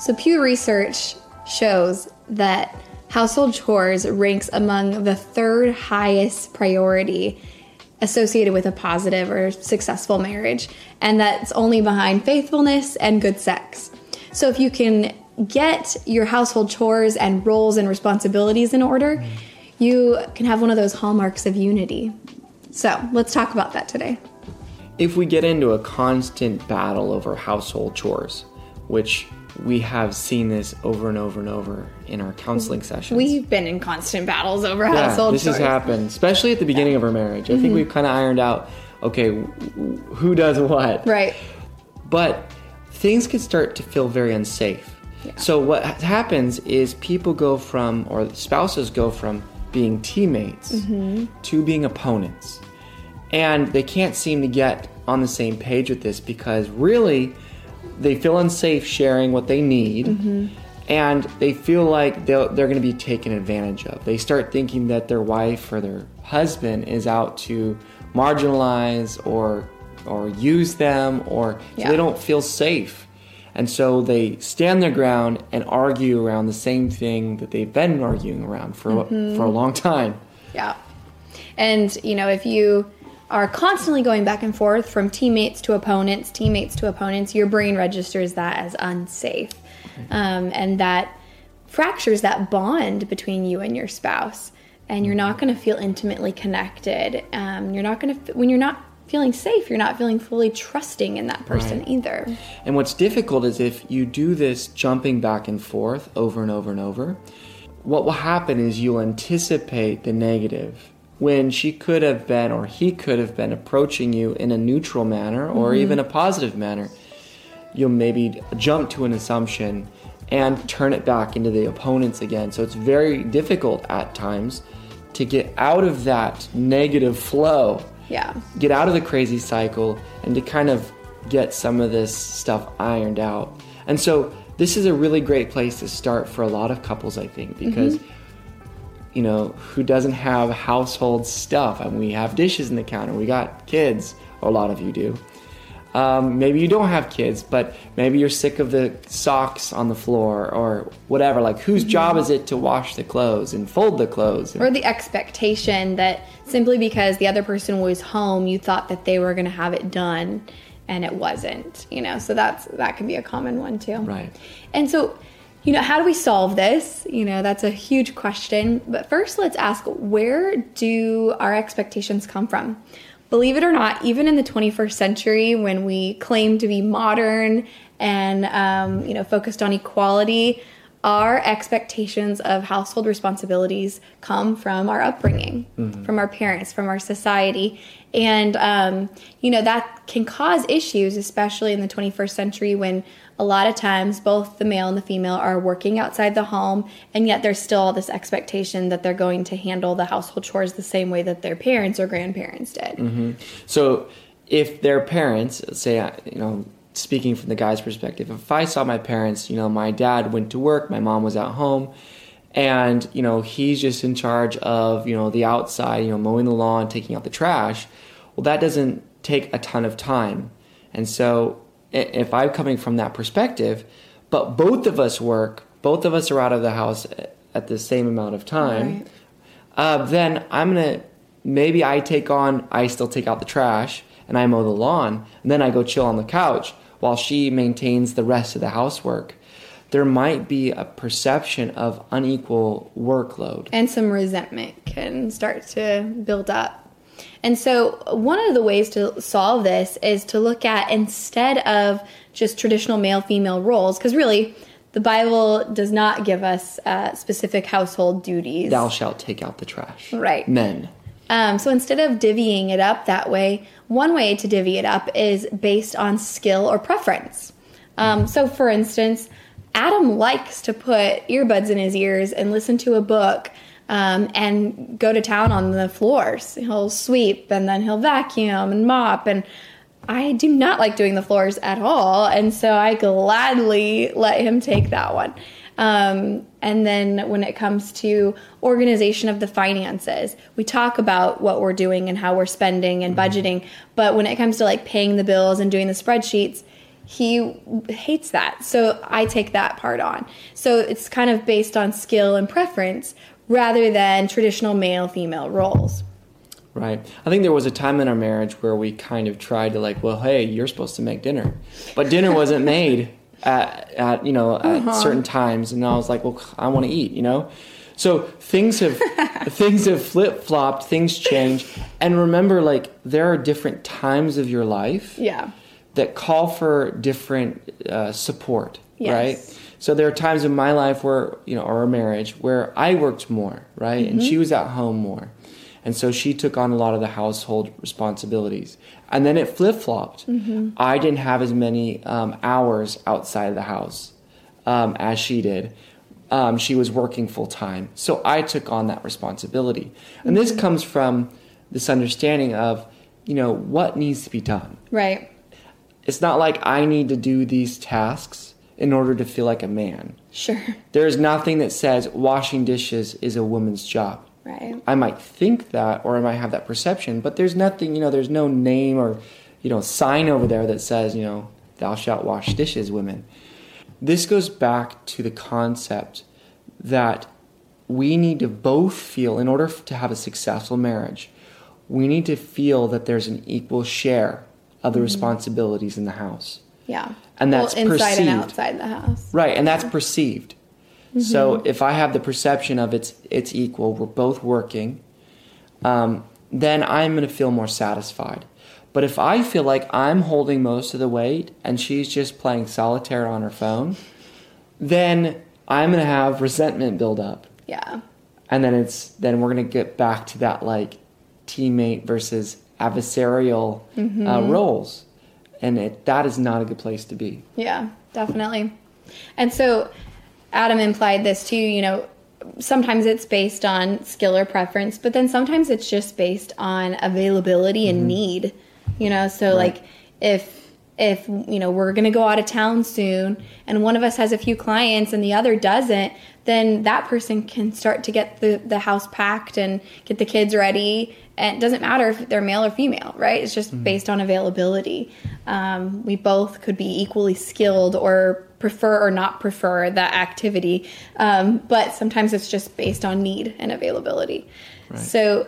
So Pew Research shows that household chores ranks among the third highest priority associated with a positive or successful marriage, and that's only behind faithfulness and good sex. So if you can get your household chores and roles and responsibilities in order, you can have one of those hallmarks of unity. So let's talk about that today. If we get into a constant battle over household chores, which we have seen this over and over and over in our counseling sessions. We've been in constant battles over household chores. This has happened, especially at the beginning of our marriage. I think we've kind of ironed out, okay, who does what? Right. But things can start to feel very unsafe. Yeah. So what happens is people go from, or spouses go from being teammates to being opponents. And they can't seem to get on the same page with this because really they feel unsafe sharing what they need, and they feel like they're going to be taken advantage of. They start thinking that their wife or their husband is out to marginalize or use them, or so they don't feel safe. And so they stand their ground and argue around the same thing that they've been arguing around for a long time. Yeah. And, if you are constantly going back and forth from teammates to opponents, your brain registers that as unsafe. And that fractures that bond between you and your spouse. And you're not going to feel intimately connected. When you're not feeling safe, you're not feeling fully trusting in that person either. And what's difficult is if you do this jumping back and forth over and over and over, what will happen is you'll anticipate the negative when she could have been, or he could have been, approaching you in a neutral manner or even a positive manner. You'll maybe jump to an assumption and turn it back into the opponents again. So it's very difficult at times to get out of that negative flow. Yeah. Get out of the crazy cycle and to kind of get some of this stuff ironed out. And so this is a really great place to start for a lot of couples, I think, because who doesn't have household stuff? I mean, we have dishes in the counter. We got kids, or a lot of you do. Maybe you don't have kids, but maybe you're sick of the socks on the floor or whatever. Like, whose job is it to wash the clothes and fold the clothes? Or the expectation that simply because the other person was home, you thought that they were going to have it done, and it wasn't. So that can be a common one too. Right. And so, how do we solve this? That's a huge question. But first, let's ask, where do our expectations come from? Believe it or not, even in the 21st century, when we claim to be modern and, focused on equality, our expectations of household responsibilities come from our upbringing, from our parents, from our society. And, that can cause issues, especially in the 21st century when a lot of times both the male and the female are working outside the home, and yet there's still all this expectation that they're going to handle the household chores the same way that their parents or grandparents did. So if their parents, say, speaking from the guy's perspective, if I saw my parents, my dad went to work, my mom was at home, and, he's just in charge of, the outside, mowing the lawn, taking out the trash, well, that doesn't take a ton of time. And so if I'm coming from that perspective, but both of us work, both of us are out of the house at the same amount of time, then maybe I still take out the trash and I mow the lawn, and then I go chill on the couch while she maintains the rest of the housework. There might be a perception of unequal workload. And some resentment can start to build up. And so one of the ways to solve this is to look at, instead of just traditional male-female roles, because really the Bible does not give us specific household duties. Thou shalt take out the trash. Right. Men. So instead of divvying it up that way, one way to divvy it up is based on skill or preference. So for instance, Adam likes to put earbuds in his ears and listen to a book and go to town on the floors. He'll sweep, and then he'll vacuum and mop, and I do not like doing the floors at all, and so I gladly let him take that one. And then when it comes to organization of the finances, we talk about what we're doing and how we're spending and budgeting, but when it comes to like paying the bills and doing the spreadsheets, he hates that. So I take that part on. So it's kind of based on skill and preference rather than traditional male-female roles. Right. I think there was a time in our marriage where we kind of tried to like, well, hey, you're supposed to make dinner. But dinner wasn't made at certain times. And I was like, well, I want to eat, So things have flip-flopped, things change. And remember, like, there are different times of your life that call for different support, right? So there are times in my life where, or our marriage, where I worked more, right? And she was at home more. And so she took on a lot of the household responsibilities. And then it flip-flopped. I didn't have as many hours outside of the house as she did. She was working full-time. So I took on that responsibility. And this comes from this understanding of, what needs to be done. Right. It's not like I need to do these tasks in order to feel like a man. Sure. There's nothing that says washing dishes is a woman's job. Right. I might think that, or I might have that perception, but there's nothing, there's no name or, sign over there that says, thou shalt wash dishes, women. This goes back to the concept that we need to both feel, in order to have a successful marriage, we need to feel that there's an equal share of the responsibilities in the house. Yeah. And that's inside perceived. and outside the house. Right, and that's perceived. So if I have the perception of it's equal, we're both working, then I'm going to feel more satisfied. But if I feel like I'm holding most of the weight and she's just playing solitaire on her phone, then I'm going to have resentment build up. Yeah. And then we're going to get back to that like teammate versus adversarial roles. And that is not a good place to be. Yeah, definitely. And so Adam implied this too, sometimes it's based on skill or preference, but then sometimes it's just based on availability and need, so Right. like if we're going to go out of town soon and one of us has a few clients and the other doesn't, then that person can start to get the house packed and get the kids ready. And it doesn't matter if they're male or female, right? It's just based on availability. We both could be equally skilled or prefer or not prefer that activity. But sometimes it's just based on need and availability. Right. So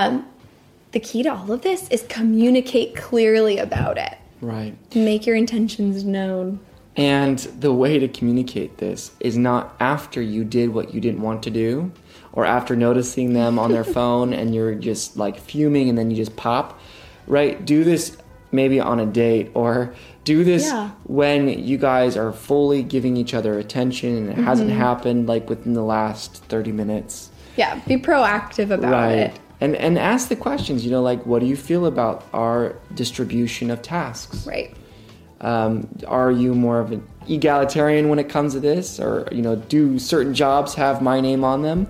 the key to all of this is communicate clearly about it. Right. Make your intentions known. And the way to communicate this is not after you did what you didn't want to do, or after noticing them on their phone and you're just like fuming and then you just pop, right? Do this maybe on a date, or do this when you guys are fully giving each other attention and it hasn't happened like within the last 30 minutes. Yeah, be proactive about it. And ask the questions, like, what do you feel about our distribution of tasks? Right. Are you more of an egalitarian when it comes to this? Or, do certain jobs have my name on them?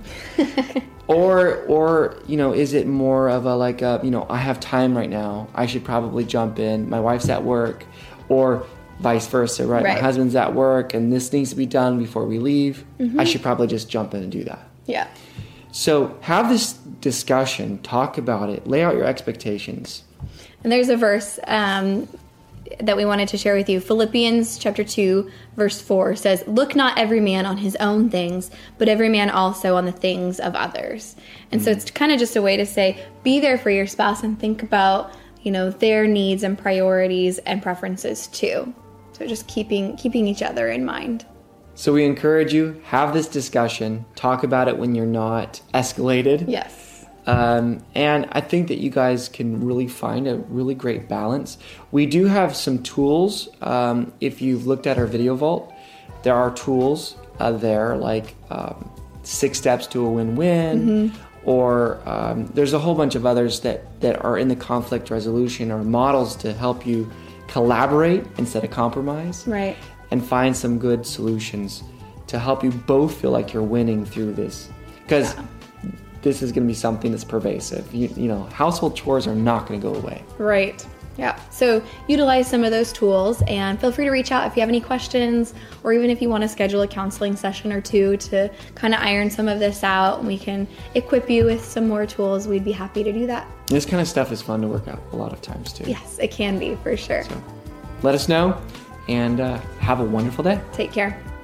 or is it more of a, like, I have time right now, I should probably jump in, my wife's at work, or vice versa, right? My husband's at work and this needs to be done before we leave. I should probably just jump in and do that. Yeah. So have this discussion, talk about it, lay out your expectations. And there's a verse that we wanted to share with you. Philippians chapter 2, verse 4 says, "Look not every man on his own things, but every man also on the things of others." And so it's kind of just a way to say, be there for your spouse and think about, their needs and priorities and preferences too. So just keeping each other in mind. So we encourage you, have this discussion, talk about it when you're not escalated. Yes. And I think that you guys can really find a really great balance. We do have some tools. If you've looked at our Video Vault, there are tools there like 6 Steps to a Win-Win, or there's a whole bunch of others that are in the conflict resolution, or models to help you collaborate instead of compromise. Right. And find some good solutions to help you both feel like you're winning through this. Because this is going to be something that's pervasive. Household chores are not going to go away. Right. Yeah. So utilize some of those tools and feel free to reach out if you have any questions, or even if you want to schedule a counseling session or two to kind of iron some of this out, and we can equip you with some more tools. We'd be happy to do that. This kind of stuff is fun to work out a lot of times too. Yes, it can be for sure. So let us know. and have a wonderful day. Take care.